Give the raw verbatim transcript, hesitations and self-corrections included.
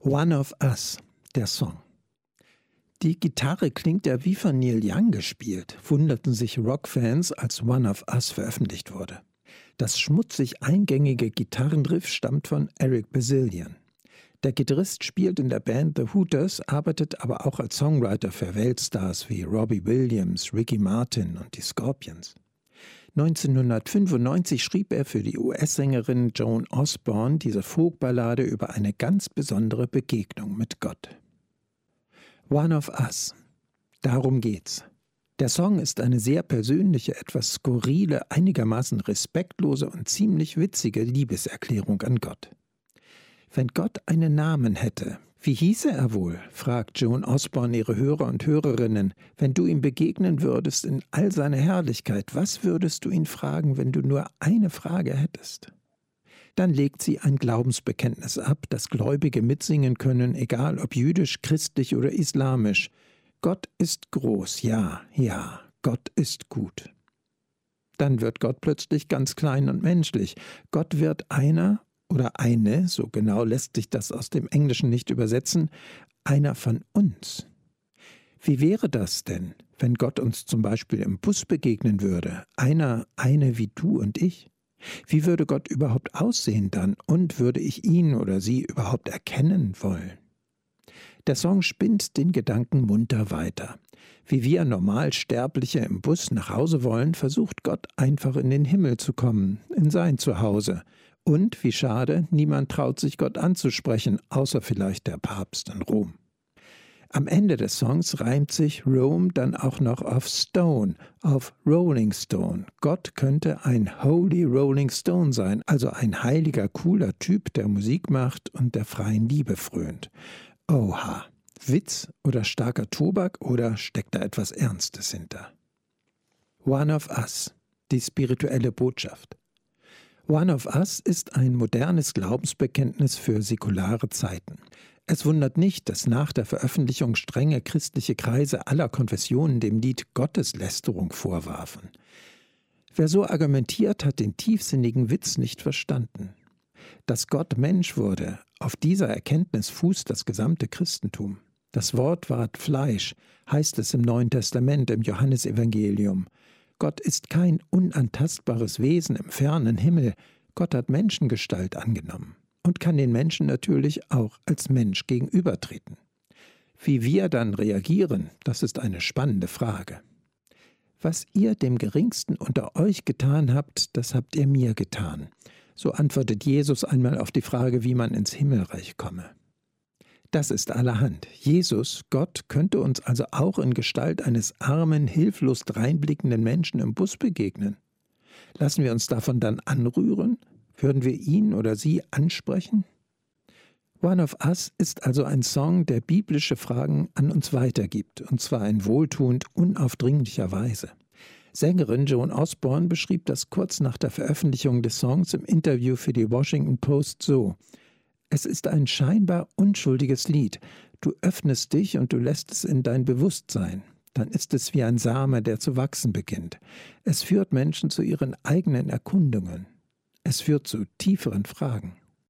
One of Us, der Song. Die Gitarre klingt ja wie von Neil Young gespielt, wunderten sich Rockfans, als One of Us veröffentlicht wurde. Das schmutzig eingängige Gitarrenriff stammt von Eric Bazilian. Der Gitarrist spielt in der Band The Hooters, arbeitet aber auch als Songwriter für Weltstars wie Robbie Williams, Ricky Martin und die Scorpions. neunzehnhundertfünfundneunzig schrieb er für die U S-Sängerin Joan Osborne diese Folkballade über eine ganz besondere Begegnung mit Gott. One of Us. Darum geht's. Der Song ist eine sehr persönliche, etwas skurrile, einigermaßen respektlose und ziemlich witzige Liebeserklärung an Gott. Wenn Gott einen Namen hätte, wie hieße er wohl, fragt Joan Osborne ihre Hörer und Hörerinnen. Wenn du ihm begegnen würdest in all seiner Herrlichkeit, was würdest du ihn fragen, wenn du nur eine Frage hättest? Dann legt sie ein Glaubensbekenntnis ab, das Gläubige mitsingen können, egal ob jüdisch, christlich oder islamisch. Gott ist groß, ja, ja, Gott ist gut. Dann wird Gott plötzlich ganz klein und menschlich. Gott wird einer oder eine, so genau lässt sich das aus dem Englischen nicht übersetzen, einer von uns. Wie wäre das denn, wenn Gott uns zum Beispiel im Bus begegnen würde, einer, eine wie du und ich? Wie würde Gott überhaupt aussehen dann und würde ich ihn oder sie überhaupt erkennen wollen? Der Song spinnt den Gedanken munter weiter. Wie wir Normalsterbliche im Bus nach Hause wollen, versucht Gott einfach in den Himmel zu kommen, in sein Zuhause. Und, wie schade, niemand traut sich Gott anzusprechen, außer vielleicht der Papst in Rom. Am Ende des Songs reimt sich Rome dann auch noch auf Stone, auf Rolling Stone. Gott könnte ein Holy Rolling Stone sein, also ein heiliger, cooler Typ, der Musik macht und der freien Liebe frönt. Oha, Witz oder starker Tobak oder steckt da etwas Ernstes hinter? One of Us, die spirituelle Botschaft. One of Us ist ein modernes Glaubensbekenntnis für säkulare Zeiten. Es wundert nicht, dass nach der Veröffentlichung strenge christliche Kreise aller Konfessionen dem Lied Gotteslästerung vorwarfen. Wer so argumentiert, hat den tiefsinnigen Witz nicht verstanden. Dass Gott Mensch wurde, auf dieser Erkenntnis fußt das gesamte Christentum. Das Wort ward Fleisch, heißt es im Neuen Testament, im Johannesevangelium. Gott ist kein unantastbares Wesen im fernen Himmel. Gott hat Menschengestalt angenommen und kann den Menschen natürlich auch als Mensch gegenübertreten. Wie wir dann reagieren, das ist eine spannende Frage. Was ihr dem Geringsten unter euch getan habt, das habt ihr mir getan. So antwortet Jesus einmal auf die Frage, wie man ins Himmelreich komme. Das ist allerhand. Jesus, Gott, könnte uns also auch in Gestalt eines armen, hilflos dreinblickenden Menschen im Bus begegnen. Lassen wir uns davon dann anrühren? Würden wir ihn oder sie ansprechen? One of Us ist also ein Song, der biblische Fragen an uns weitergibt, und zwar in wohltuend unaufdringlicher Weise. Sängerin Joan Osborne beschrieb das kurz nach der Veröffentlichung des Songs im Interview für die Washington Post so: Es ist ein scheinbar unschuldiges Lied. Du öffnest dich und du lässt es in dein Bewusstsein. Dann ist es wie ein Same, der zu wachsen beginnt. Es führt Menschen zu ihren eigenen Erkundungen. Es führt zu tieferen Fragen.